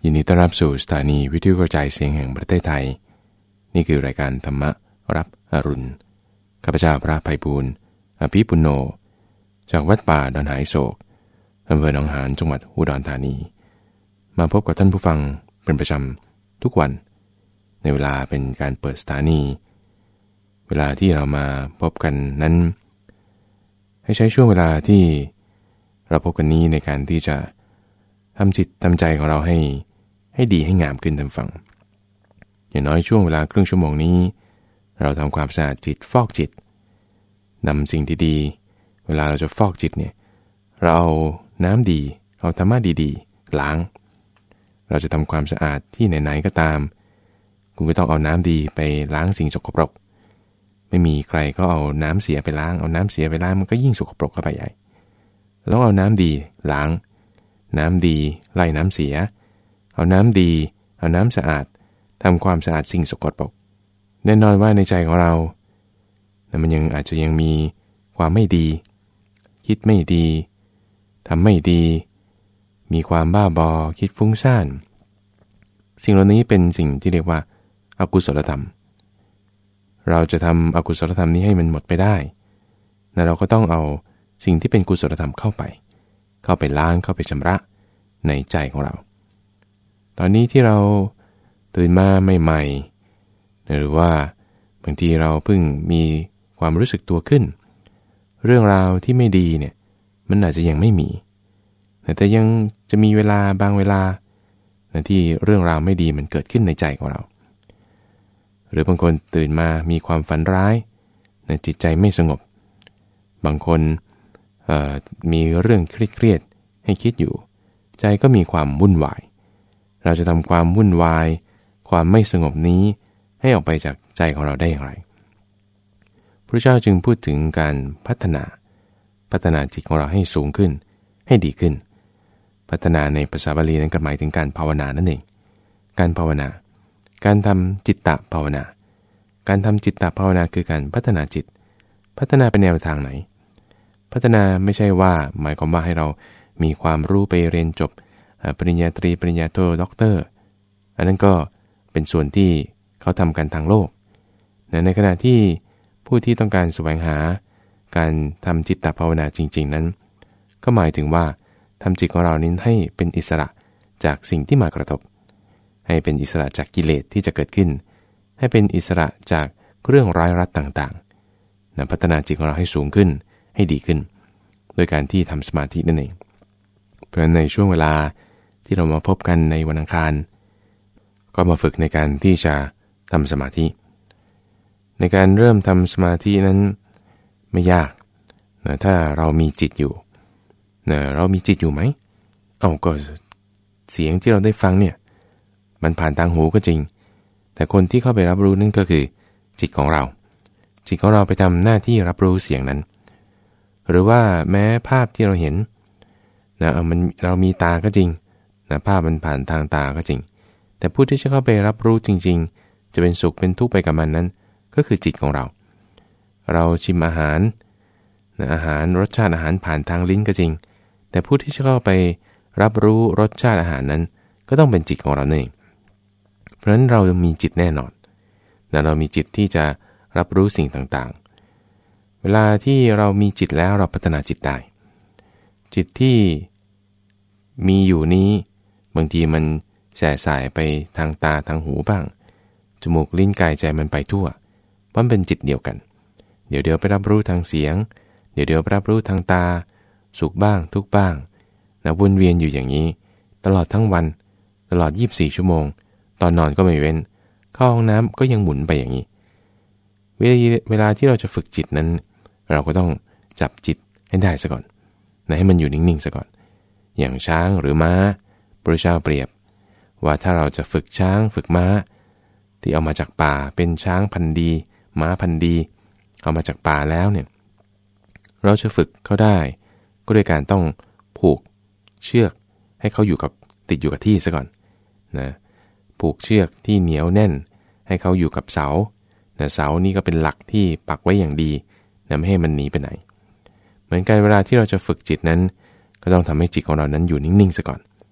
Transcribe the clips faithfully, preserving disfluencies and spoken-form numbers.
ยินดีต้อนรับสู่สถานีวิทยุกระจายเสียงแห่งประเทศไทยนี่คือรายการธรรมรับอรุณข้าพเจ้าพระไพบูลย์อภิปุณโญจากวัดป่าดอนหายโศกอำเภอหนองหานจังหวัดอุดรธานีมาพบกับท่านผู้ฟังเป็นประจำทุกวันในเวลาเป็นการเปิดสถานีเวลาที่เรามาพบกันนั้นให้ใช้ช่วงเวลาที่เราพบกันนี้ในการที่จะทำจิตทำใจของเราให้ให้ดีให้งามขึ้นทำฟังอย่างน้อยช่วงเวลาครึ่งชั่วโมงนี้เราทำความสะอาดจิตฟอกจิตนำสิ่งที่ดีเวลาเราจะฟอกจิตเนี่ยเราเอาน้ำดีเอาธรรมะดีๆล้างเราจะทำความสะอาดที่ไหนๆก็ตามคุณก็ต้องเอาน้ำดีไปล้างสิ่งสกปรกไม่มีใครก็เอาน้ำเสียไปล้างเอาน้ำเสียไปล้างมันก็ยิ่งสกปรกเข้าไปใหญ่ต้องเอาน้ำดีล้างน้ำดีไล่น้ำเสียเอาน้ำดีเอาน้ำสะอาดทำความสะอาดสิ่งสกปรกแน่นอนว่าในใจของเราแต่มันยังอาจจะยังมีความไม่ดีคิดไม่ดีทำไม่ดีมีความบ้าบอคิดฟุ้งซ่านสิ่งเหล่านี้เป็นสิ่งที่เรียกว่าอกุศลธรรมเราจะทำอกุศลธรรมนี้ให้มันหมดไปได้แต่เราก็ต้องเอาสิ่งที่เป็นกุศลธรรมเข้าไปเข้าไปล้างเข้าไปชำระในใจของเราตอนนี้ที่เราตื่นมาใหม่ๆหรือว่าบางทีเราเพิ่งมีความรู้สึกตัวขึ้นเรื่องราวที่ไม่ดีเนี่ยมันอาจจะยังไม่มีแต่ยังจะมีเวลาบางเวลาที่เรื่องราวไม่ดีมันเกิดขึ้นในใจของเราหรือบางคนตื่นมามีความฝันร้ายจิตใจไม่สงบบางคนมีเรื่องเครียดๆให้คิดอยู่ใจก็มีความวุ่นวายเราจะทำความวุ่นวายความไม่สงบนี้ให้ออกไปจากใจของเราได้อย่างไรพระเจ้าจึงพูดถึงการพัฒนาพัฒนาจิตของเราให้สูงขึ้นให้ดีขึ้นพัฒนาในภาษาบาลีนั้นก็หมายถึงการภาวนานั่นเองการภาวนาการทำจิตตภาวนาการทำจิตตภาวนาคือการพัฒนาจิตพัฒนาเป็นแนวทางไหนพัฒนาไม่ใช่ว่าหมายความว่าให้เรามีความรู้ไปเรียนจบปริญญาตรีปริญญาโทด็อกเตอร์อันนั้นก็เป็นส่วนที่เขาทำกันทางโลกในขณะที่ผู้ที่ต้องการแสวงหาการทำจิตตภาวนาจริงๆนั้นก็หมายถึงว่าทำจิตของเรานี้ให้เป็นอิสระจากสิ่งที่มากระทบให้เป็นอิสระจากกิเลสที่จะเกิดขึ้นให้เป็นอิสระจากเรื่องร้ายรัดต่างๆนะพัฒนาจิตของเราให้สูงขึ้นให้ดีขึ้นโดยการที่ทำสมาธินั่นเองเพราะฉะนั้นในช่วงเวลาที่เรามาพบกันในวันอังคารก็มาฝึกในการที่จะทำสมาธิในการเริ่มทำสมาธินั้นไม่ยากนะถ้าเรามีจิตอยู่นะเรามีจิตอยู่ไหมเอาก็เสียงที่เราได้ฟังเนี่ยมันผ่านทางหูก็จริงแต่คนที่เข้าไปรับรู้นั่นก็คือจิตของเราจิตของเราไปทำหน้าที่รับรู้เสียงนั้นหรือว่าแม้ภาพที่เราเห็นนะมันเรามีตาก็จริงนะภาพมันผ่านทางตาก็จริงแต่ผู้ที่จะเข้าไปรับรู้จริงๆจะเป็นสุขเป็นทุกข์ไปกับมันนั้นก็คือจิตของเราเราชิมอาหารนะอาหารรสชาติอาหารผ่านทางลิ้นก็จริงแต่ผู้ที่จะเข้าไปรับรู้รสชาติอาหารนั้นก็ต้องเป็นจิตของเราเองเพราะฉะนั้นเรามีจิตแน่นอนนะเรามีจิตที่จะรับรู้สิ่งต่างๆเวลาที่เรามีจิตแล้วเราพัฒนาจิตได้จิตที่มีอยู่นี้บางทีมันแส่สายไปทางตาทางหูบ้างจมูกลิ้นกายใจมันไปทั่วเพราะมันเป็นจิตเดียวกันเดี๋ยวเดี๋ยวไปรับรู้ทางเสียงเดี๋ยวเดี๋ยวไปรับรู้ทางตาสุขบ้างทุกข์บ้างนะวนเวียนอยู่อย่างนี้ตลอดทั้งวันตลอดยี่สิบสี่ชั่วโมงตอนนอนก็ไม่เว้นเข้าห้องน้ำก็ยังหมุนไปอย่างนี้เวลาเวลาที่เราจะฝึกจิตนั้นเราก็ต้องจับจิตให้ได้ซะก่อนนะให้มันอยู่นิ่งๆซะก่อนอย่างช้างหรือม้าพระเจ้าเปรียบว่าถ้าเราจะฝึกช้างฝึกม้าที่เอามาจากป่าเป็นช้างพันธุ์ดีม้าพันธุ์ดีเอามาจากป่าแล้วเนี่ยเราจะฝึกเขาได้ก็โดยการต้องผูกเชือกให้เขาอยู่กับติดอยู่กับที่ซะก่อนนะผูกเชือกที่เหนียวแน่นให้เขาอยู่กับเสานะเสานี่ก็เป็นหลักที่ปักไว้อย่างดีนะไม่ให้มันหนีไปไหนเหมือนกันเวลาที่เราจะฝึกจิตนั้นก็ต้องทำให้จิตของเรานั้นอยู่นิ่งๆซะก่อน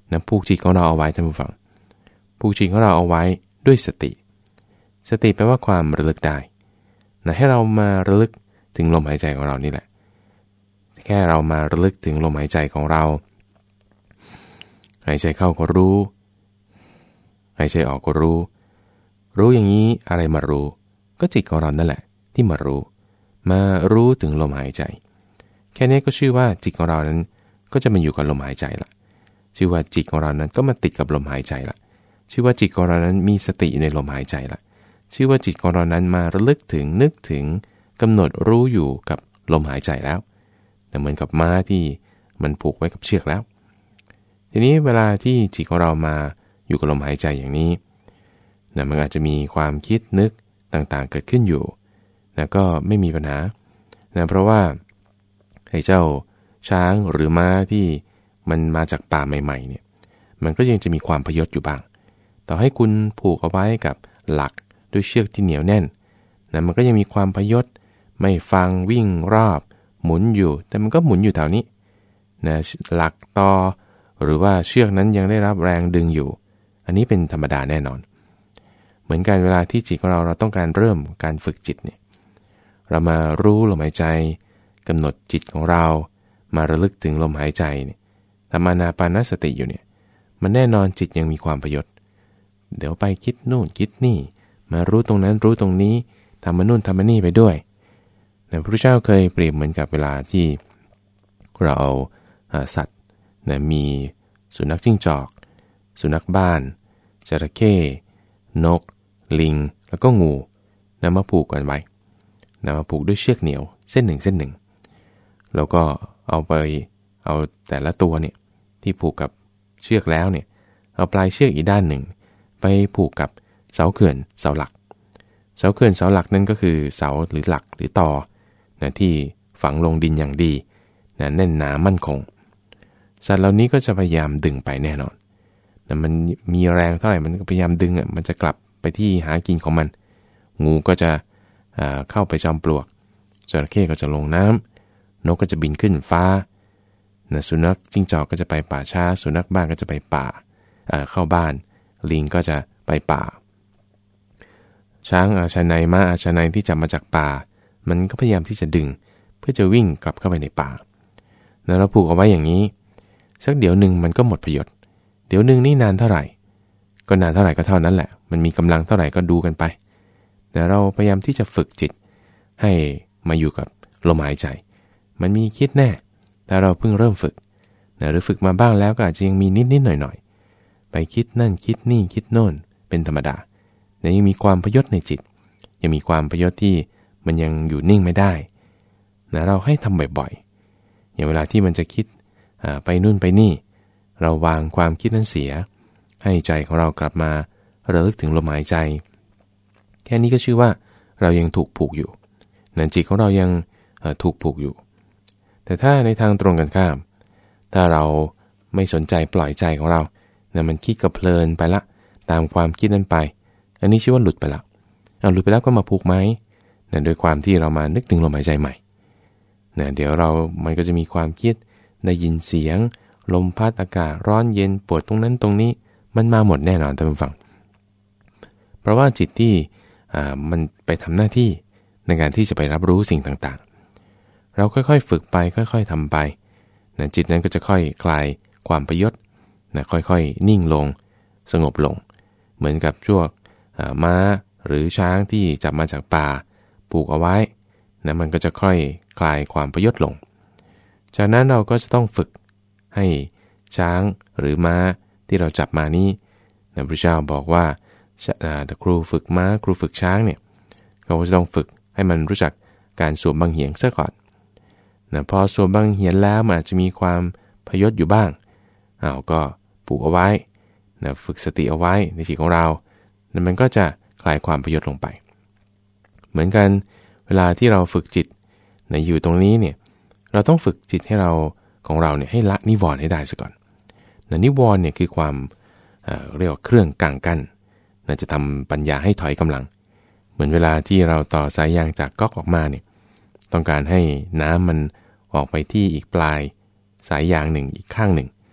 นะผูกจิตของเราเอาไว้ท่านผู้ฟังผูกจิตของเราเอาไว้ด้วยสติสติแปลว่าความระลึกได้นะให้เรามาระลึกถึงลมหายใจของเรานี่แหละแค่เรามาระลึกถึงลมหายใจของเราหายใจเข้าก็รู้หายใจออกก็รู้รู้อย่างนี้อะไรมารู้ก็จิตของเรานั่นแหละที่มารู้มารู้ถึงลมหายใจแค่นี้ก็ชื่อว่าจิตของเรานั้นก็จะมาอยู่กับลมหายใจละชื่อว่าจิตของเรานั้นก็มาติดกับลมหายใจละชื่อว่าจิตของเรานั้นมีสติในลมหายใจละชื่อว่าจิตของเรานั้นมาระลึกถึงนึกถึงกำหนดรู้อยู่กับลมหายใจแล้วเหมือนกับม้าที่มันผูกไว้กับเชือกแล้วทีนี้เวลาที่จิตของเรามาอยู่กับลมหายใจอย่างนี้นะมันอาจจะมีความคิดนึกต่างๆเกิดขึ้นอยู่นะก็ไม่มีปัญหานะเพราะว่าไอ้เจ้าช้างหรือม้าที่มันมาจากป่าใหม่ๆเนี่ยมันก็ยังจะมีความพยศอยู่บ้างต่อให้คุณผูกเอาไว้กับหลักด้วยเชือกที่เหนียวแน่นนะมันก็ยังมีความพยศไม่ฟังวิ่งรอบหมุนอยู่แต่มันก็หมุนอยู่แถวนี้นะหลักต่อหรือว่าเชือกนั้นยังได้รับแรงดึงอยู่อันนี้เป็นธรรมดาแน่นอนเหมือนกันเวลาที่จิตของเราเราต้องการเริ่มการฝึกจิตเนี่ยเรามารู้ลมหายใจกำหนดจิตของเรามาระลึกถึงลมหายใจเนี่ยทำอานาปานสติอยู่เนี่ยมันแน่นอนจิตยังมีความพยศเดี๋ยวไปคิดนู่นคิดนี่มารู้ตรงนั้นรู้ตรงนี้ทำมานู่นทำมานี่ไปด้วยนะพระพุทธเจ้าเคยเปรียบเหมือนกับเวลาที่เราเอาสัตว์นะมีสุนัขจิ้งจอกสุนัขบ้านจระเข้นกลิงแล้วก็งูนำมาผูกกันไว้นำมาผูกด้วยเชือกเหนียวเส้นหนึ่งเส้นหนึ่งแล้วก็เอาไปเอาแต่ละตัวเนี่ยที่ผูกกับเชือกแล้วเนี่ยเอาปลายเชือกอีกด้านหนึ่งไปผูกกับเสาเขื่อนเสาหลักเสาเขื่อนเสาหลักนั่นก็คือเสาหรือหลักหรือตอนะที่ฝังลงดินอย่างดีนะแน่นหนามั่นคงสัตว์เหล่านี้ก็จะพยายามดึงไปแน่นอนนะมันมีแรงเท่าไหร่มันก็พยายามดึงอ่ะมันจะกลับไปที่หากินของมันงูก็จะเข้าไปจอมปลวกจระเข้ก็จะลงน้ำนกก็จะบินขึ้นฟ้านะสุนัขจิ้งจอกก็จะไปป่าช้าสุนัขบ้านก็จะไปป่าเข้าบ้านลิงก็จะไปป่าช้างอาชนัยม้าอาชนัยที่จับมาจากป่ามันก็พยายามที่จะดึงเพื่อจะวิ่งกลับเข้าไปในป่านะเราผูกเอาไว้อย่างนี้สักเดี๋ยวหนึ่งมันก็หมดประโยชน์เดี๋ยวหนึ่งนี่นานเท่าไหร่ก็นานเท่าไหร่ก็เท่านั้นแหละมันมีกำลังเท่าไหร่ก็ดูกันไปแต่เราพยายามที่จะฝึกจิตให้มาอยู่กับลมหายใจมันมีคิดแน่แต่เราเพิ่งเริ่มฝึกนะหรือฝึกมาบ้างแล้วก็อาจจะยังมีนิดๆหน่อยๆไปคิดนั่นคิดนี่คิดโน่นเป็นธรรมดาแต่ยังมีความพยศในจิตยังมีความพยศที่มันยังอยู่นิ่งไม่ได้นะเราให้ทำบ่อยๆอย่างเวลาที่มันจะคิดไปนู่นไปนี่เราวางความคิดนั้นเสียให้ใจของเรากลับมาระลึกถึงลมหายใจแค่นี้ก็ชื่อว่าเรายังถูกผูกอยู่นั่นจิตของเรายังถูกผูกอยู่แต่ถ้าในทางตรงกันข้ามถ้าเราไม่สนใจปล่อยใจของเรานะมันคิดกับเพลินไปละตามความคิดนั้นไปอันนี้ชื่อว่าหลุดไปละเอาหลุดไปแล้วก็มาผูกไหมนะโดยความที่เรามานึกถึงลมหายใจใหม่นะเดี๋ยวเรามันก็จะมีความคิดได้ยินเสียงลมพัดอากาศร้อนเย็นปวดตรงนั้นตรงนี้มันมาหมดแน่นอนท่านผู้ฟังเพราะว่าจิตที่อ่ามันไปทำหน้าที่ในการที่จะไปรับรู้สิ่งต่างๆเราค่อยๆฝึกไปค่อยๆทำไปนะจิตนั้นก็จะค่อยคลายความพยศนะค่อยๆนิ่งลงสงบลงเหมือนกับพวกม้าหรือช้างที่จับมาจากป่าผูกเอาไว้นะมันก็จะค่อยคลายความพยศลงจากนั้นเราก็จะต้องฝึกให้ช้างหรือม้าที่เราจับมานี้นะพระเจ้าบอกว่าแต่ครูฝึกม้าครูฝึกช้างเนี่ยเขาก็จะต้องฝึกให้มันรู้จักการสวมบังเหียนซะก่อนนะพอสวมบังเหียนแล้วมันอาจจะมีความพยศอยู่บ้างอ้าวก็ผูกเอาไว้นะฝึกสติเอาไว้ในจิตของเรานะมันก็จะคลายความพยศลงไปเหมือนกันเวลาที่เราฝึกจิตนะอยู่ตรงนี้เนี่ยเราต้องฝึกจิตให้เราของเราเนี่ยให้ละนิวรณ์ให้ได้ซะก่อนนะนิวรณ์เนี่ยคือความ เอ่อ เรียกว่าเครื่องกังกั้นนะจะทำปัญญาให้ถอยกำลังเหมือนเวลาที่เราต่อสายยางจากก๊อกออกมาเนี่ยต้องการให้น้ำมันออกไปที่อีกปลายสายยางหนึ่งอีกข้างหนึ่ง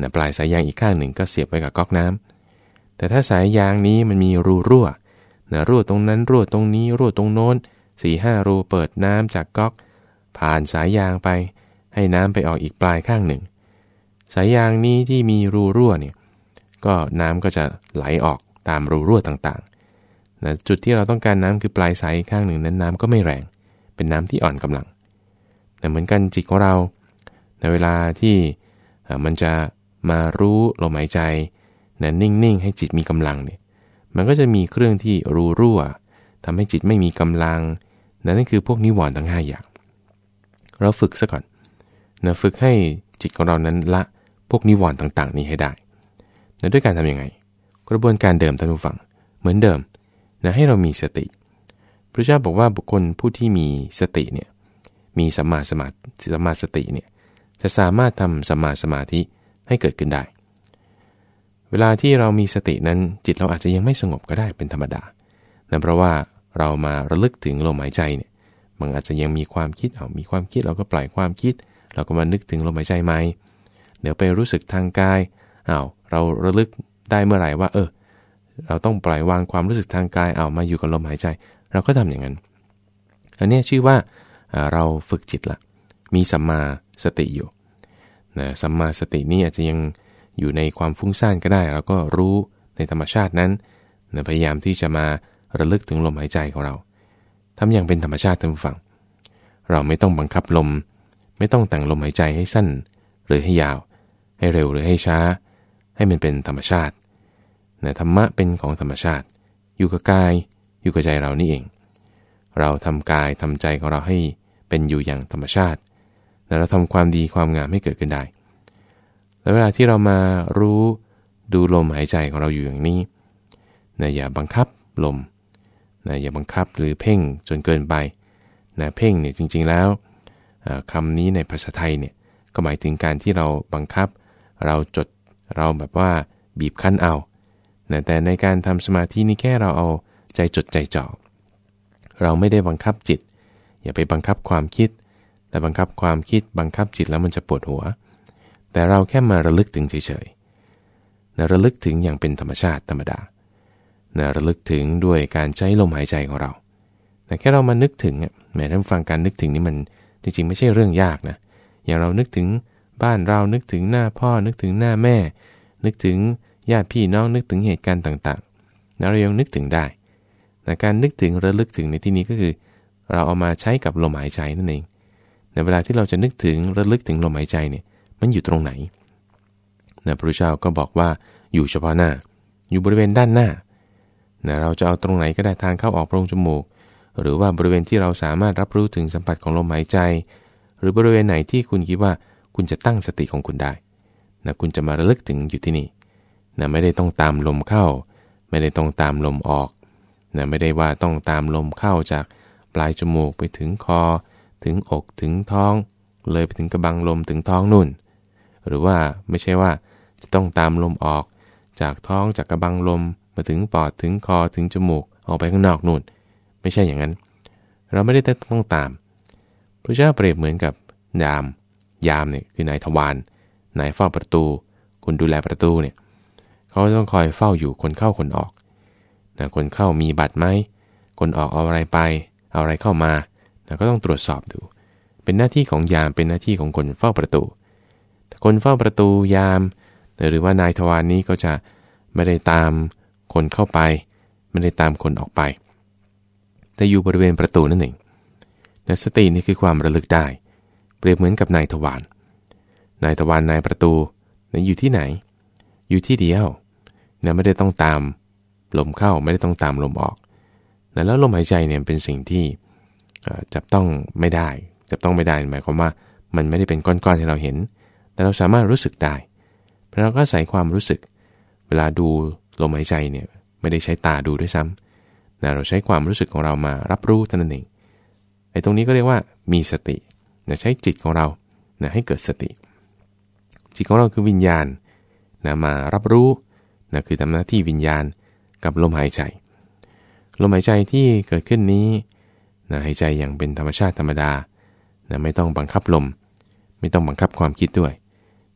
นะปลายสายยางอีกข้างหนึ่งก็เสียบไว้กับก๊อกน้ำแต่ถ้าสายยางนี้มันมีรูรั่วนะรั่วตรงนั้นรั่วตรงนี้รั่วตรงโน้น สี่ห้า รูเปิดน้ำจากก๊อกผ่านสายยางไปให้น้ำไปออกอีกปลายข้างหนึ่งสายยางนี้ที่มีรูรั่วเนี่ยก็น้ำก็จะไหลออกตามรูรั่วต่างๆนะจุดที่เราต้องการน้ำคือปลายสายข้างหนึ่งนั้นน้ำก็ไม่แรงเป็นน้ำที่อ่อนกำลังแต่เหมือนกันจิตของเราในเวลาที่มันจะมารู้ลมหายใจนะนิ่งๆให้จิตมีกำลังเนี่ยมันก็จะมีเครื่องที่รูรั่วทำให้จิตไม่มีกำลังนั่นคือพวกนิวรณ์ทั้งห้าอย่างเราฝึกซะก่อนนะฝึกให้จิตของเรานั้นละพวกนิวรณ์ต่างๆนี้ให้ได้นะด้วยการทำยังไงกระบวนการเดิมท่านผู้ฟังเหมือนเดิมนะให้เรามีสติพระเจ้าบอกว่าบุคคลผู้ที่มีสติเนี่ยมีสัมมาสมาธิสัมมาสติเนี่ยจะสามารถทำสัมมาสมาธิให้เกิดขึ้นได้เวลาที่เรามีสตินั้นจิตเราอาจจะยังไม่สงบก็ได้เป็นธรรมดานะเพราะว่าเรามาระลึกถึงลมหายใจเนี่ยมันอาจจะยังมีความคิดเอามีความคิดเราก็ปล่อยความคิดเราก็มานึกถึงลมหายใจใหม่เดี๋ยวไปรู้สึกทางกายอ้าวเราระลึกได้เมื่อไหร่ว่าเออเราต้องปล่อยวางความรู้สึกทางกายเอามาอยู่กับลมหายใจเราก็ทำอย่างนั้นอันนี้ชื่อว่าเราฝึกจิตละมีสัมมาสติอยู่นะสัมมาสตินี่อาจจะยังอยู่ในความฟุ้งซ่านก็ได้เราก็รู้ในธรรมชาตินั้นนะพยายามที่จะมาระลึกถึงลมหายใจของเราทำอย่างเป็นธรรมชาติท่านผู้ฟังเราไม่ต้องบังคับลมไม่ต้องแต่งลมหายใจให้สั้นหรือให้ยาวให้เร็วหรือให้ช้าให้มันเป็นธรรมชาตินะธรรมะเป็นของธรรมชาติอยู่กับกายอยู่กับใจเรานี่เองเราทำกายทำใจของเราให้เป็นอยู่อย่างธรรมชาติและเราทำความดีความงามให้เกิดขึ้นได้แล้วเวลาที่เรามารู้ดูลมหายใจของเราอยู่อย่างนี้นะอย่าบังคับลมนะอย่าบังคับหรือเพ่งจนเกินไปนะเพ่งเนี่ยจริงๆแล้วคำนี้ในภาษาไทยเนี่ยก็หมายถึงการที่เราบังคับเราจดเราแบบว่าบีบคั้นเอานะแต่ในการทำสมาธินี่แค่เราเอาใจจดใจจ่อเราไม่ได้บังคับจิตอย่าไปบังคับความคิดแต่บังคับความคิดบังคับจิตแล้วมันจะปวดหัวแต่เราแค่มาระลึกถึงเฉยๆนะระลึกถึงอย่างเป็นธรรมชาติธรรมดานะระลึกถึงด้วยการใช้ลมหายใจของเราแต่แค่เรามานึกถึงแม้ท่านฟังการนึกถึงนี่มันจริงๆไม่ใช่เรื่องยากนะอย่างเรานึกถึงบ้านเรานึกถึงหน้าพ่อนึกถึงหน้าแม่นึกถึงญาติพี่น้องนึกถึงเหตุการณ์ต่างๆนะเรายังนึกถึงได้แต่การนึกถึงระลึกถึงในที่นี้ก็คือเราเอามาใช้กับลมหายใจนั่นเองในเวลาที่เราจะนึกถึงระลึกถึงลมหายใจเนี่ยมันอยู่ตรงไหนนะพระพุทธเจ้าก็บอกว่าอยู่เฉพาะหน้าอยู่บริเวณด้านหน้านะเราจะเอาตรงไหนก็ได้ทางเข้าออกโพรงจมูกหรือว่าบริเวณที่เราสามารถรับรู้ถึงสัมผัสของลมหายใจหรือบริเวณไหนที่คุณคิดว่าคุณจะตั้งสติของคุณได้นะคุณจะมาระลึกถึงอยู่ที่นี่นะไม่ได้ต้องตามลมเข้าไม่ได้ต้องตามลมออกนะไม่ได้ว่าต้องตามลมเข้าจากปลายจมูกไปถึงคอถึงอกถึงท้องเลยไปถึงกระบังลมถึงท้องนู่นหรือว่าไม่ใช่ว่าจะต้องตามลมออกจากท้องจากกระบังลมมาถึงปอดถึงคอถึงจมูกออกไปข้างนอกนู่นไม่ใช่อย่างนั้นเราไม่ได้ต้องตามพระเจ้าเปรียบเหมือนกับยามยามเนี่ยคือนายทวารนายเฝ้าประตูคนดูแลประตูเนี่ยเขาต้องคอยเฝ้าอยู่คนเข้าคนออกนะคนเข้ามีบัตรไหมคนออกเอาอะไรไปเอาอะไรเข้ามานะก็ต้องตรวจสอบดูเป็นหน้าที่ของยามเป็นหน้าที่ของคนเฝ้าประตูแต่คนเฝ้าประตูยามหรือว่านายทวารนี้ก็จะไม่ได้ตามคนเข้าไปไม่ได้ตามคนออกไปแต่อยู่บริเวณประตูนั่นเองแต่สตินี่คือความระลึกได้เปรียบเหมือนกับนายทวารนายทวารนายประตูนะอยู่ที่ไหนอยู่ที่เดียวนะไม่ได้ต้องตามลมเข้าไม่ได้ต้องตามลมออกนะแล้วลมหายใจเนี่ยเป็นสิ่งที่จับต้องไม่ได้จับต้องไม่ได้หมายความว่ามันไม่ได้เป็นก้อนๆที่เราเห็นแต่เราสามารถรู้สึกได้เพราะเราก็ใส่ความรู้สึกเวลาดูลมหายใจเนี่ยไม่ได้ใช้ตาดูด้วยซ้ำนะเราใช้ความรู้สึกของเรามารับรู้เท่านั้นเองไอ้ตรงนี้ก็เรียกว่ามีสตินะใช้จิตของเรานะให้เกิดสติจิตของเราคือวิญญาณนะมารับรู้นะคือทำหน้าที่วิญญาณกับลมหายใจลมหายใจที่เกิดขึ้นนี้นะหายใจอย่างเป็นธรรมชาติธรรมดานะไม่ต้องบังคับลมไม่ต้องบังคับความคิดด้วย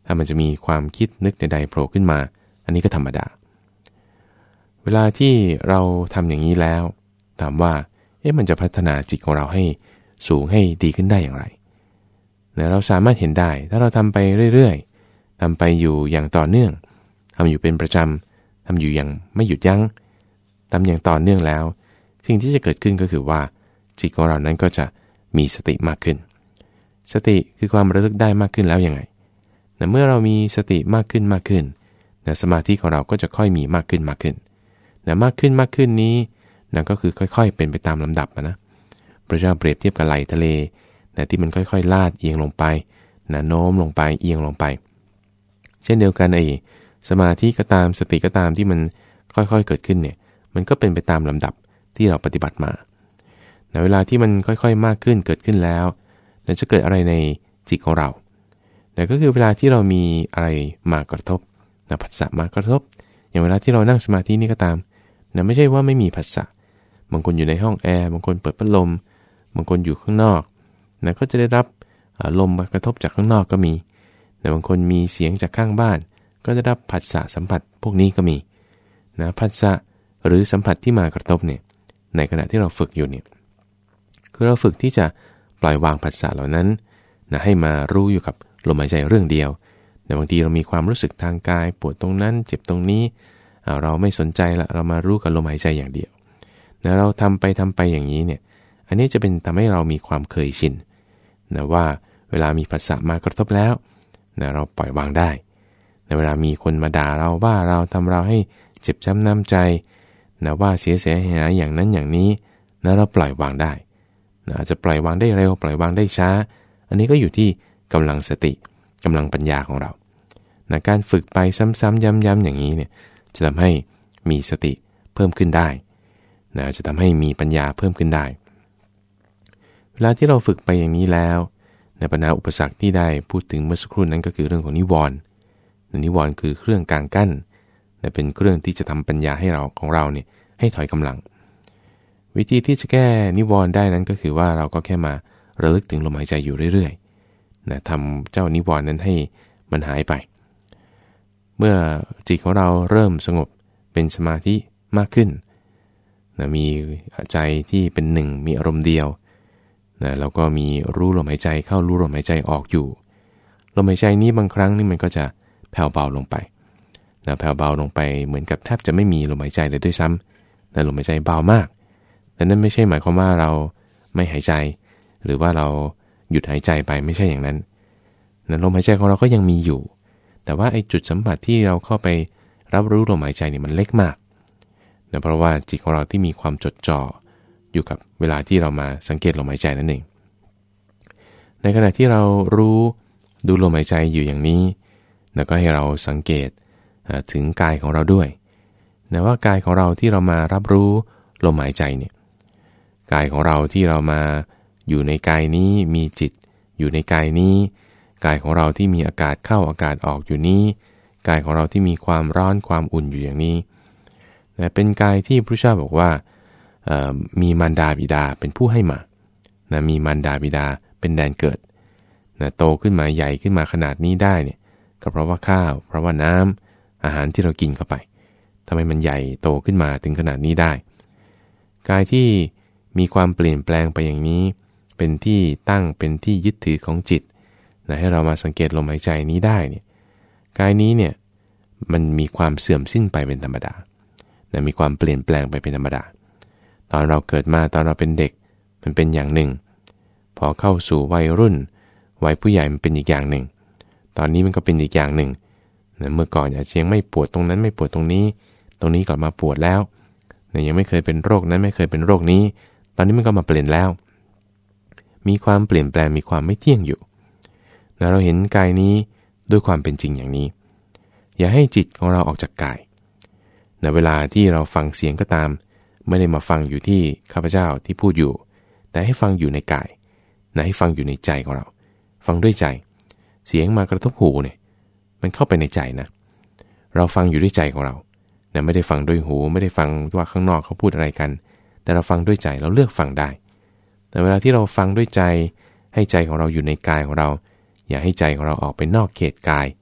ถ้ามันจะมีความคิดนึกใดๆโผล่ขึ้นมาอันนี้ก็ธรรมดาเวลาที่เราทำอย่างนี้แล้วถามว่าเอ๊ะมันจะพัฒนาจิตของเราให้สูงให้ดีขึ้นได้อย่างไรนะเราสามารถเห็นได้ถ้าเราทำไปเรื่อยๆทำไปอยู่อย่างต่อเนื่องทำอยู่เป็นประจำทำอยู่อย่างไม่หยุดยั้งทำอย่างต่อเนื่องแล้วสิ่งที่จะเกิดขึ้นก็คือว่าจิตของเรานั้นก็จะมีสติมากขึ้นสติคือความระลึกได้มากขึ้นแล้วยังไงนะเมื่อเรามีสติมากขึ้นมากขึ้นนะสมาธิของเราก็จะค่อยมีมากขึ้นมากขึ้นนะมากขึ้นมากขึ้นนี้นะก็คือค่อยๆเป็นไปตามลำดับนะพระเจ้าเปรียบเทียบกับไหลทะเลนะที่มันค่อยๆลาดเอียงลงไปนะโน้มลงไปเอียงลงไปเช่นเดียวกันไอ้สมาธิก็ตามสติก็ตามที่มันค่อยๆเกิดขึ้นเนี่ยมันก็เป็นไปตามลำดับที่เราปฏิบัติมาในเวลาที่มันค่อยๆมากขึ้นเกิดขึ้นแล้วนะจะเกิดอะไรในจิตของเรานะก็คือเวลาที่เรามีอะไรมากระทบนะผัสสะมากระทบอย่างเวลาที่เรานั่งสมาธินี่ก็ตามนะไม่ใช่ว่าไม่มีผัสสะบางคนอยู่ในห้องแอร์บางคนเปิดพัดลมบางคนอยู่ข้างนอกนะก็จะได้รับลมมากระทบจากข้างนอกก็มีแต่บางคนมีเสียงจากข้างบ้านก็จะได้รับผัสสะสัมผัสพวกนี้ก็มีนะผัสสะหรือสัมผัสที่มากระทบเนี่ยในขณะที่เราฝึกอยู่เนี่ยคือเราฝึกที่จะปล่อยวางผัสสะเหล่านั้นนะให้มารู้อยู่กับลมหายใจเรื่องเดียวแต่บางทีเรามีความรู้สึกทางกายปวดตรงนั้นเจ็บตรงนี้เราไม่สนใจละเรามารู้กับลมหายใจอย่างเดียวนะเราทำไปทำไปอย่างนี้เนี่ยอันนี้จะเป็นทำให้เรามีความเคยชินนะว่าเวลามีผัสสะมากระทบแล้วนะเราปล่อยวางได้นะเวลามีคนมาด่าเราว่าเราทำเราให้เจ็บช้ำน้ำใจนะว่าเสียเสียหายอย่างนั้นอย่างนี้นะเราปล่อยวางได้นะอาจจะปล่อยวางได้เร็วปล่อยวางได้ช้าอันนี้ก็อยู่ที่กำลังสติกำลังปัญญาของเรานะการฝึกไปซ้ำๆย้ำๆอย่างนี้เนี่ยจะทำให้มีสติเพิ่มขึ้นได้นะจะทำให้มีปัญญาเพิ่มขึ้นได้เวลาที่เราฝึกไปอย่างนี้แล้วในปัญหาอุปสรรคที่ได้พูดถึงเมื่อสักครู่นั้นก็คือเรื่องของนิวรณ์นิวรณ์คือเครื่องกลางกั้นและเป็นเครื่องที่จะทำปัญญาให้เราของเราเนี่ยให้ถอยกำลังวิธีที่จะแก้นิวรณ์ได้นั้นก็คือว่าเราก็แค่มาระลึกถึงลมหายใจอยู่เรื่อยๆนะทำเจ้านิวรณ์นั้นให้มันหายไปเมื่อจิตของเราเริ่มสงบเป็นสมาธิมากขึ้นนะมีใจที่เป็นหนึ่งมีอารมณ์เดียวนะแล้วก็มีรู้ลมหายใจเข้ารู้ลมหายใจออกอยู่ลมหายใจนี้บางครั้งนี่มันก็จะแผ่วเบาลงไปนะแผ่วเบาลงไปเหมือนกับแทบจะไม่มีลมหายใจเลยด้วยซ้ำนะลมหายใจเบามากแต่นั่นไม่ใช่หมายความว่าเราไม่หายใจหรือว่าเราหยุดหายใจไปไม่ใช่อย่างนั้นนะลมหายใจของเราก็ยังมีอยู่แต่ว่าไอ้จุดสัมผัสที่เราเข้าไปรับรู้ลมหายใจนี่มันเล็กมากนะเพราะว่าจิตของเราที่มีความจดจ่ออยู่กับเวลาที่เรามาสังเกตลมหายใจนั่นเองในขณะที่เรารู้ดูลมหายใจอยู่อย่างนี้แล้วก็ให้เราสังเกตถึงกายของเราด้วยนะว่ากายของเราที่เรามารับรู้ลมหายใจเนี่ยกายของเราที่เรามาอยู่ในกายนี้มีจิตอยู่ในกายนี้กายของเราที่มีอากาศเข้าอากาศออกอยู่นี้กายของเราที่มีความร้อนความอุ่นอยู่อย่างนี้นะเป็นกายที่พระเจ้าบอกว่ามีมารดาบิดาเป็นผู้ให้มานะมีมารดาบิดาเป็นแดนเกิดนะโตขึ้นมาใหญ่ขึ้นมาขนาดนี้ได้เนี่ยก็เพราะว่าข้าวเพราะว่าน้ำอาหารที่เรากินเข้าไปทำไมมันใหญ่โตขึ้นมาถึงขนาดนี้ได้กายที่มีความเปลี่ยนแปลงไปอย่างนี้เป็นที่ตั้งเป็นที่ยึดถือของจิตนะให้เรามาสังเกตลมหายใจนี้ได้เนี่ยกายนี้เนี่ยมันมีความเสื่อมสิ้นไปเป็นธรรมดานะมีความเปลี่ยนแปลงไปเป็นธรรมดาตอนเราเกิดมาตอนเราเป็นเด็กมันเป็นอย่างหนึ่งพอเข้าสู่วัยรุ่นวัยผู้ใหญ่มันเป็นอีกอย่างหนึ่งตอนนี้มันก็เป็นอีกอย่างหนึ่งนะเมื่อก่อนอาจจะยังไม่ปวดตรงนั้นไม่ปวดตรงนี้ตรงนี้กลับมาปวดแล้วนะยังไม่เคยเป็นโรคนั้นไม่เคยเป็นโรคนี้ตอนนี้มันก็มาเปลี่ยนแล้วมีความเปลี่ยนแปลงมีความไม่เที่ยงอยู่นะเราเห็นกายนี้ด้วยความเป็นจริงอย่างนี้อย่าให้จิตของเราออกจากกายนะเวลาที่เราฟังเสียงก็ตามไม่ได้มาฟังอยู่ที่ข้าพเจ้าที่พูดอยู่แต่ให้ฟังอยู่ในกายนะให้ฟังอยู่ในใจของเราฟังด้วยใจเสียงมากระทบหูเนี่ยมันเข้าไปในใจนะเราฟังอยู่ด้วยใจของเรานะไม่ได้ฟังด้วยหูไม่ได้ฟังว่าข้างนอกเขาพูดอะไรกันแต่เราฟังด้วยใจเราเลือกฟังได้แต่เวลาที่เราฟังด้วยใจให้ใจของเราอยู่ในกายของเราอย่าให้ใจของเราออกไปนอกเขตกาย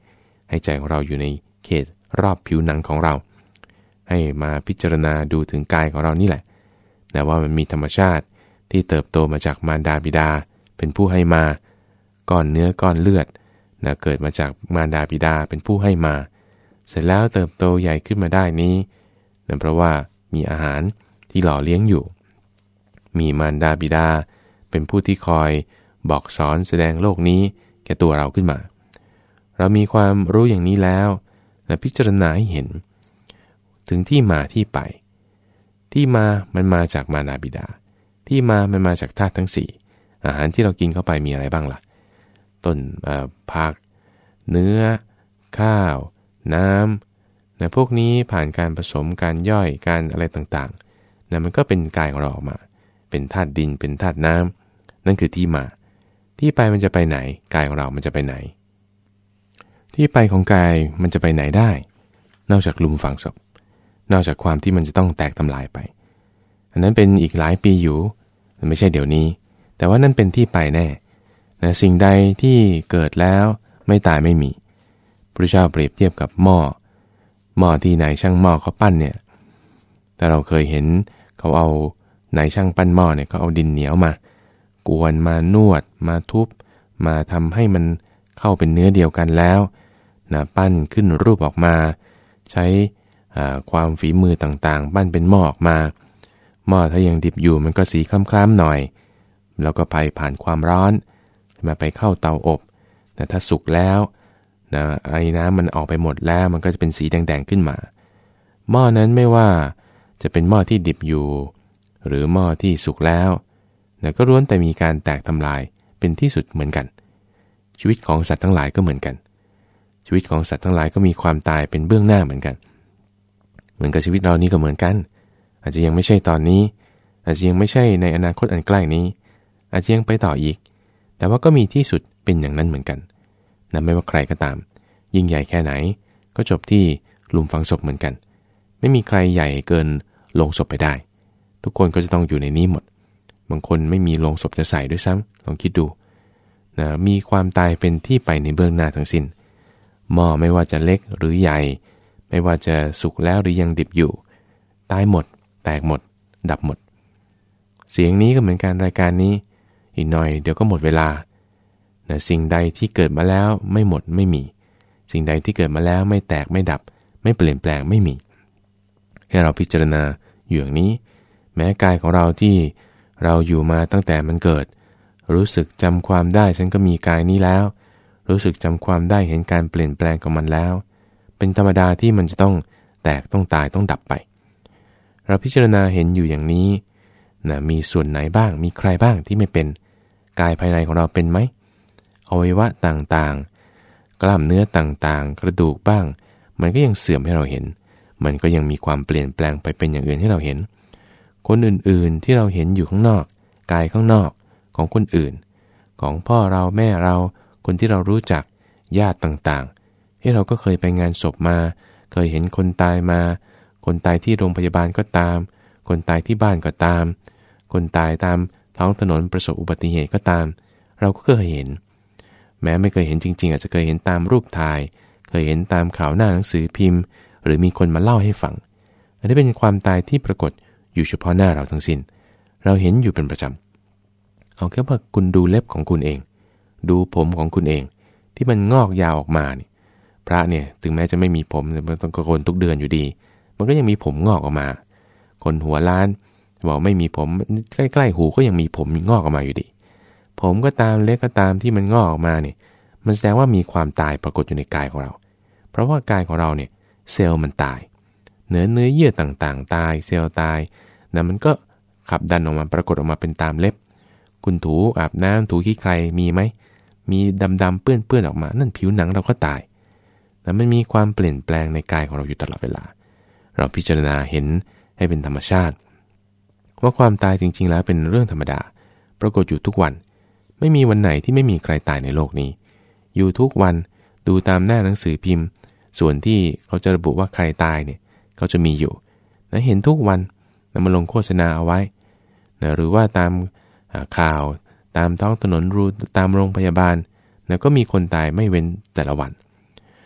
ให้ใจของเราอยู่ในเขตรอบผิวหนังของเราให้มาพิจารณาดูถึงกายของเรานี่แหละแต่ว่ามันมีธรรมชาติที่เติบโตมาจากมารดาบิดาเป็นผู้ให้มาก้อนเนื้อก้อนเลือดนะเกิดมาจากมารดาบิดาเป็นผู้ให้มาเสร็จแล้วเติบโตใหญ่ขึ้นมาได้นี้นั่นเพราะว่ามีอาหารที่หล่อเลี้ยงอยู่มีมารดาบิดาเป็นผู้ที่คอยบอกสอนแสดงโลกนี้แก่ตัวเราขึ้นมาเรามีความรู้อย่างนี้แล้วและพิจารณาให้เห็นถึงที่มาที่ไปที่มามันมาจากมารดาบิดาที่มามันมาจากธาตุทั้งสี่อาหารที่เรากินเข้าไปมีอะไรบ้างล่ะต้นผักเนื้อข้าวน้ำนะพวกนี้ผ่านการผสมการย่อยการอะไรต่างๆนะมันก็เป็นกายของเราออกมาเป็นธาตุดินเป็นธาตุน้ำนั่นคือที่มาที่ไปมันจะไปไหนกายของเรามันจะไปไหนที่ไปของกายมันจะไปไหนได้นอกจากหลุมฝังศพนอกจากความที่มันจะต้องแตกทำลายไปอันนั้นเป็นอีกหลายปีอยู่ไม่ใช่เดี๋ยวนี้แต่ว่านั่นเป็นที่ไปแน่นะสิ่งใดที่เกิดแล้วไม่ตายไม่มีพระเจ้าเปรียบเทียบกับหม้อหม้อที่นายช่างหม้อเขาปั้นเนี่ยแต่เราเคยเห็นเขาเอานายช่างปั้นหม้อเนี่ยเขาเอาดินเหนียวมากวนมานวดมาทุบมาทำให้มันเข้าเป็นเนื้อเดียวกันแล้วนะปั้นขึ้นรูปออกมาใช้ความฝีมือต่างๆปั้นเป็นหม้อออกมาหม้อถ้ายังดิบอยู่มันก็สีคล้ำๆหน่อยแล้วก็ไปผ่านความร้อนมาไปเข้าเตาอบแต่ถ้าสุกแล้วนะไอ้น้ำมันออกไปหมดแล้วมันก็จะเป็นสีแดงๆขึ้นมาหม้อนั้นไม่ว่าจะเป็นหม้อที่ดิบอยู่หรือหม้อที่สุกแล้วนะก็ล้วนแต่มีการแตกทำลายเป็นที่สุดเหมือนกันชีวิตของสัตว์ทั้งหลายก็เหมือนกันชีวิตของสัตว์ทั้งหลายก็มีความตายเป็นเบื้องหน้าเหมือนกันเหมือนกับชีวิตเรานี้ก็เหมือนกันอาจจะยังไม่ใช่ตอนนี้อาจจะยังไม่ใช่ในอนาคตอันใกล้นี้อาจจะยังไปต่ออีกแต่ว่าก็มีที่สุดเป็นอย่างนั้นเหมือนกันนะไม่ว่าใครก็ตามยิ่งใหญ่แค่ไหนก็จบที่หลุมฝังศพเหมือนกันไม่มีใครใหญ่เกินโลงศพไปได้ทุกคนก็จะต้องอยู่ในนี้หมดบางคนไม่มีโลงศพจะใส่ด้วยซ้ำลองคิดดูนะมีความตายเป็นที่ไปในเบื้องหน้าทั้งสิ้นหม้อไม่ว่าจะเล็กหรือใหญ่ไม่ว่าจะสุกแล้วหรือยังดิบอยู่ตายหมดแตกหมดดับหมดเสียงนี้ก็เหมือนกันรายการนี้อีกหน่อยเดี๋ยวก็หมดเวลานะสิ่งใดที่เกิดมาแล้วไม่หมดไม่มีสิ่งใดที่เกิดมาแล้วไม่แตกไม่ดับไม่เปลี่ยนแปลงไม่มีให้เราพิจารณาอยู่อย่างนี้แม้กายของเราที่เราอยู่มาตั้งแต่มันเกิดรู้สึกจำความได้ฉันก็มีกายนี้แล้วรู้สึกจำความได้เห็นการเปลี่ยนแปลงของมันแล้วเป็นธรรมดาที่มันจะต้องแตกต้องตายต้องดับไปเราพิจารณาเห็นอยู่อย่างนี้นะมีส่วนไหนบ้างมีใครบ้างที่ไม่เป็นกายภายในของเราเป็นไหมอวัยวะต่างๆกล้ามเนื้อต่างๆกระดูกบ้างมันก็ยังเสื่อมให้เราเห็นมันก็ยังมีความเปลี่ยนแปลงไปเป็นอย่างอื่นให้เราเห็นคนอื่นๆที่เราเห็นอยู่ข้างนอกกายข้างนอกของคนอื่นของพ่อเราแม่เราคนที่เรารู้จักญาติต่างๆที่เราก็เคยไปงานศพมาเคยเห็นคนตายมาคนตายที่โรงพยาบาลก็ตามคนตายที่บ้านก็ตามคนตายตามท้องถนนประสบอุบัติเหตุก็ตามเราก็เคยเห็นแม้ไม่เคยเห็นจริงๆอาจจะเคยเห็นตามรูปถ่ายเคยเห็นตามข่าวหน้าหนังสือพิมพ์หรือมีคนมาเล่าให้ฟังอันนี้เป็นความตายที่ปรากฏอยู่เฉพาะหน้าเราทั้งสิ้นเราเห็นอยู่เป็นประจำเอาแค่ว่าคุณดูเล็บของคุณเองดูผมของคุณเองที่มันงอกยาวออกมาเนี่ยพระเนี่ยถึงแม้จะไม่มีผมแต่มันต้องโกนทุกเดือนอยู่ดีมันก็ยังมีผมงอกออกมาคนหัวล้านบอกไม่มีผมใกล้ๆหูก็ยังมีผมงอกออกมาอยู่ดีผมก็ตามเล็บก็ตามที่มันงอกออกมาเนี่ยมันแสดงว่ามีความตายปรากฏอยู่ในกายของเราเพราะว่ากายของเราเนี่ยเซลล์มันตายเนื้อเนื้อเยื่อต่างๆตายเซลล์ตายนะมันก็ขับดันออกมาปรากฏออกมาเป็นตามเล็บคุณถูอาบน้ำถูขี้ใครมีไหมมีดำๆเปื้อนๆออกมานั่นผิวหนังเราก็ตายแต่มันมีความเปลี่ยนแปลงในกายของเราอยู่ตลอดเวลาเราพิจารณาเห็นให้เป็นธรรมชาติว่าความตายจริงๆแล้วเป็นเรื่องธรรมดาปรากฏอยู่ทุกวันไม่มีวันไหนที่ไม่มีใครตายในโลกนี้อยู่ทุกวันดูตามหน้าหนังสือพิมพ์ส่วนที่เขาจะระบุว่าใครตายเนี่ยเขาจะมีอยู่นะเห็นทุกวันนะมาลงโฆษณาเอาไว้นะหรือว่าตามข่าวตามท้องถนนรูตามโรงพยาบาลนะก็มีคนตายไม่เว้นแต่ละวัน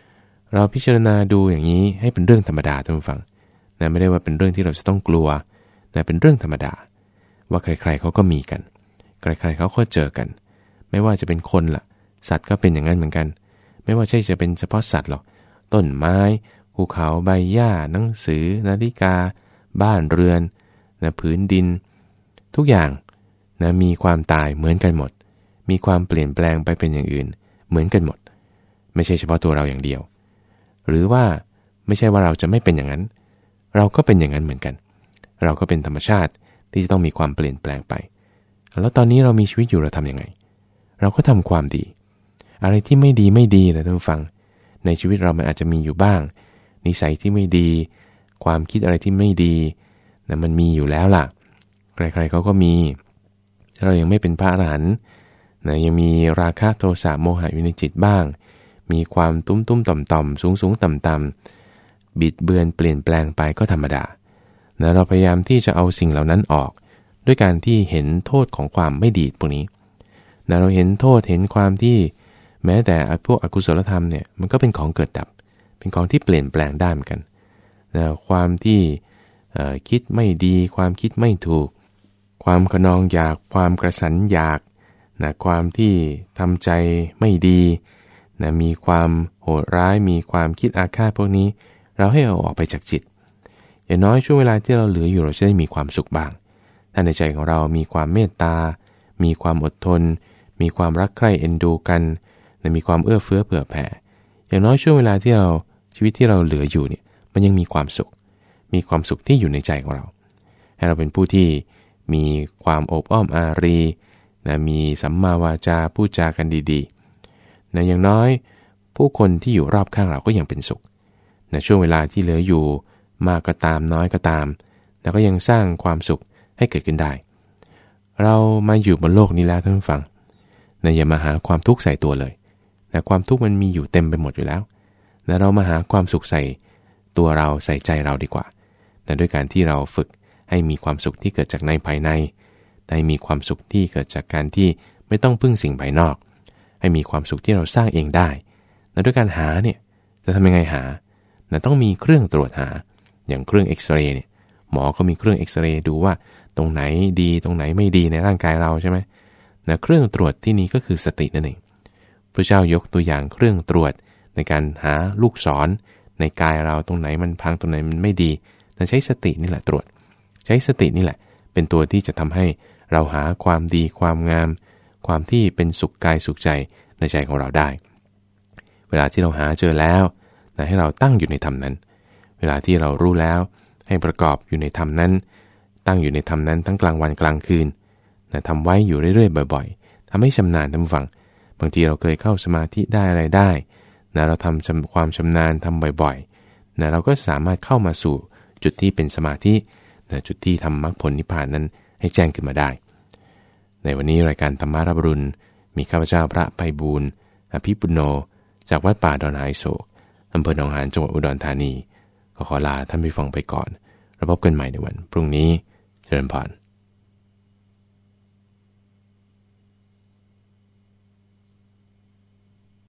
เราพิจารณาดูอย่างนี้ให้เป็นเรื่องธรรมดาท่านผู้ฟังนะไม่ได้ว่าเป็นเรื่องที่เราจะต้องกลัวนะเป็นเรื่องธรรมดาว่าใครๆเขาก็มีกันใครๆเขาก็เจอกันไม่ว่าจะเป็นคนล่ะสัตว์ก็เป็นอย่างนั้นเหมือนกันไม่ว่าใช่จะเป็นเฉพาะสัตว์หรอกต้นไม้ภูเขาใบหญ้าหนังสือนาฬิกาบ้านเรือนนะพื้นดินทุกอย่างนะมีความตายเหมือนกันหมดมีความเปลี่ยนแปลงไปเป็นอย่างอื่นเหมือนกันหมดไม่ใช่เฉพาะตัวเราอย่างเดียวหรือว่าไม่ใช่ว่าเราจะไม่เป็นอย่างนั้นเราก็เป็นอย่างนั้นเหมือนกันเราก็เป็นธรรมชาติที่จะต้องมีความเปลี่ยนแปลงไปแล้วตอนนี้เรามีชีวิตอยู่เราทำยังไงเราก็ทำความดีอะไรที่ไม่ดีไม่ดีนะท่านผู้ฟังในชีวิตเรามันอาจจะมีอยู่บ้างนิสัยที่ไม่ดีความคิดอะไรที่ไม่ดีนะมันมีอยู่แล้วล่ะใครๆเขาก็มีเรายังไม่เป็นพระอรหันต์นะยังมีราคะโทสะโมหะอยู่ในจิตบ้างมีความตุ้มตุ้มต่อมต่อมสูงสูงต่ำต่ำบิดเบือนเปลี่ยนแปลงไปก็ธรรมดานะเราพยายามที่จะเอาสิ่งเหล่านั้นออกด้วยการที่เห็นโทษของความไม่ดีพวกนี้นะเราเห็นโทษเห็นความที่แม้แต่พวกอกุศลธรรมเนี่ยมันก็เป็นของเกิดดับเป็นของที่เปลี่ยนแปลงได้เหมือนกันนะความที่คิดไม่ดีความคิดไม่ถูกความขนองอยากความกระสันอยากนะความที่ทำใจไม่ดีนะมีความโหดร้ายมีความคิดอาฆาตพวกนี้เราให้เอาออกไปจากจิตอย่างน้อยช่วงเวลาที่เราเหลืออยู่เราจะได้มีความสุขบ้างถ้าในใจของเรามีความเมตตามีความอดทนมีความรักใคร่เอ็นดูกันนะมีความเอื้อเฟื้อเผื่อแผ่อย่างน้อยช่วงเวลาที่เราชีวิตที่เราเหลืออยู่เนี่ยมันยังมีความสุขมีความสุขที่อยู่ในใจของเราให้เราเป็นผู้ที่มีความอบอ้อมอารีนะมีสัมมาวาจาพูดจากันดีๆนะอย่างน้อยผู้คนที่อยู่รอบข้างเราก็ยังเป็นสุขนะช่วงเวลาที่เหลืออยู่มากก็ตามน้อยก็ตามแล้วก็ยังสร้างความสุขให้เกิดขึ้นได้เรามาอยู่บนโลกนี้แล้วท่านผู้ฟังนะอย่ามาหาความทุกข์ใส่ตัวเลยนะความทุกข์มันมีอยู่เต็มไปหมดอยู่แล้วนะเรามาหาความสุขใส่ตัวเราใส่ใจเราดีกว่านะด้วยการที่เราฝึกให้มีความสุขที่เกิดจากในภายในให้มีความสุขที่เกิดจากการที่ไม่ต้องพึ่งสิ่งภายนอกให้มีความสุขที่เราสร้างเองได้นะด้วยการหาเนี่ยจะทำยังไงหานะต้องมีเครื่องตรวจหาอย่างเครื่องเอ็กซเรย์เนี่ยหมอเขามีเครื่องเอ็กซเรย์ดูว่าตรงไหนดีตรงไหนไม่ดีในร่างกายเราใช่ไหมนะเครื่องตรวจที่นี้ก็คือสตินั่นเองพระเจ้ายกตัวอย่างเครื่องตรวจในการหาลูกศรในกายเราตรงไหนมันพังตรงไหนมันไม่ดีนะใช้สตินี่แหละตรวจใช้สตินี่แหละเป็นตัวที่จะทำให้เราหาความดีความงามความที่เป็นสุขกายสุขใจในใจของเราได้เวลาที่เราหาเจอแล้วนะให้เราตั้งอยู่ในธรรมนั้นเวลาที่เรารู้แล้วให้ประกอบอยู่ในธรรมนั้นตั้งอยู่ในธรรมนั้นทั้งกลางวันกลางคืนนะทำไว้อยู่เรื่อยๆบ่อยๆทำให้ชำนาญท่านผู้ฟังบางทีเราเคยเข้าสมาธิได้อะไรได้นะเราทำความชำนาญทำบ่อยๆนะเราก็สามารถเข้ามาสู่จุดที่เป็นสมาธินะจุดที่ทำมรรคผลนิพพานนั้นให้แจ้งขึ้นมาได้ในวันนี้รายการธรรมารับรุณมีข้าพเจ้าพระไพบูลย์อภิปุณโญจากวัดป่าดอนหายโศกอำเภอหนองหานจังหวัดอุดรธานีก็ขอลาท่านผู้ฟังไปก่อนแล้วพบกันใหม่ในวันพรุ่งนี้เจริญพร